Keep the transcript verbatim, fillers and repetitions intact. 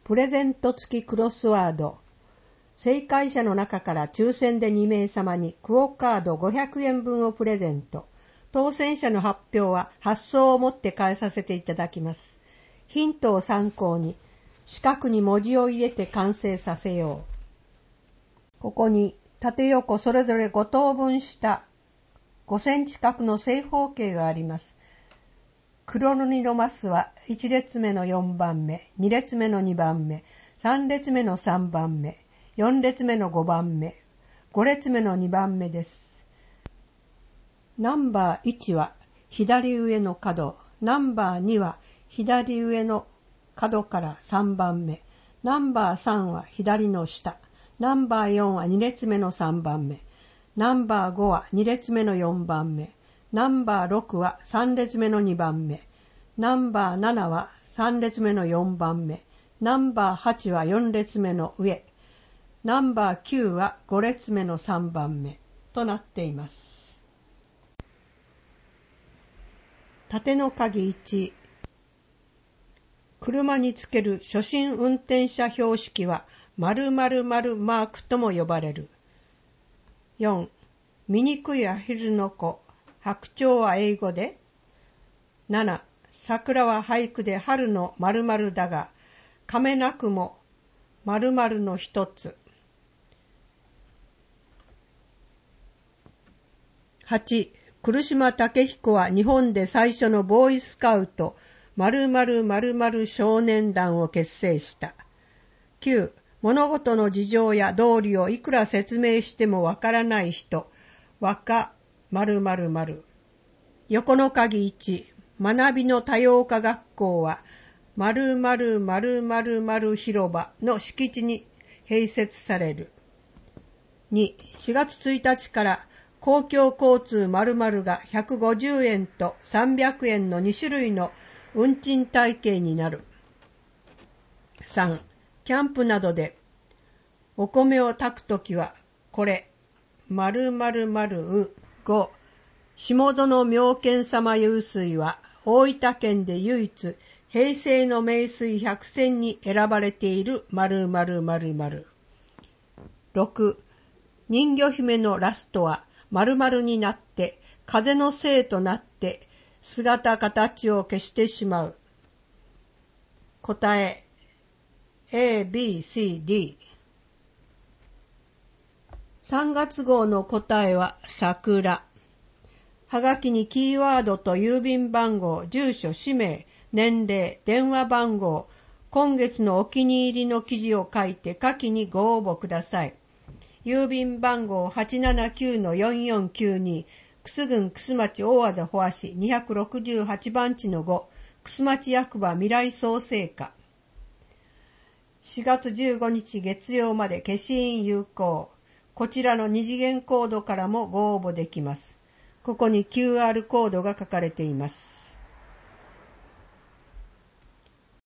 プレゼント付きクロスワード。正解者の中から抽選でにめいさまにクオカードごひゃくえんぶんをプレゼント。当選者の発表は発送をもって返させていただきます。ヒントを参考に四角に文字を入れて完成させよう。ここに縦横それぞれご等分したごセンチ角の正方形があります。黒塗りのマスはいち列目のよんばんめ、に列目のにばんめ、さん列目のさんばんめ、よん列目のごばんめ、ご列目のにばんめです。ナンバーいちは左上の角、ナンバーには左上の角からさんばんめ、ナンバーさんは左の下、ナンバーよんはに列目のさんばんめ、ナンバーごはに列目のよんばんめ、ナンバーろくはさん列目のにばんめ、ナンバーななはさん列目のよんばんめ、ナンバーはちはよん列目の上、ナンバーきゅうはご列目のさんばんめとなっています。縦の鍵いち。車につける初心運転者標識は〇〇〇マークとも呼ばれる。よん. 醜いアヒルの子、白鳥は英語で。なな. 桜は俳句で春の〇〇だが、亀なくも〇〇の一つ。はち. 来島武彦は日本で最初のボーイスカウト〇〇〇〇少年団を結成した。きゅう. 物事の事情や道理をいくら説明してもわからない人、若〇〇〇。横の鍵いち。学びの多様化学校は〇〇〇〇〇広場の敷地に併設される。に. しがつついたちから公共交通〇〇がひゃくごじゅうえんとさんびゃくえんのに種類の運賃体系になる。さん. キャンプなどでお米を炊くときはこれ〇〇〇う。ご. 下園妙見様湧水は大分県で唯一平成の名水百選に選ばれている〇〇〇〇。ろく. 人魚姫のラストは〇〇になって風のせいとなって姿形を消してしまう。答え A、B、C、D。さんがつ号の答えは桜。はがきにキーワードと郵便番号、住所、氏名、年齢、電話番号、今月のお気に入りの記事を書いて下記にご応募ください。郵便番号 はちななきゅうのよんよんきゅうに、楠郡楠町大字保和市にひゃくろくじゅうはちばん地のご、楠町役場未来創生課。しがつじゅうごにち月曜まで消印有効。こちらの二次元コードからもご応募できます。ここに キューアール コードが書かれています。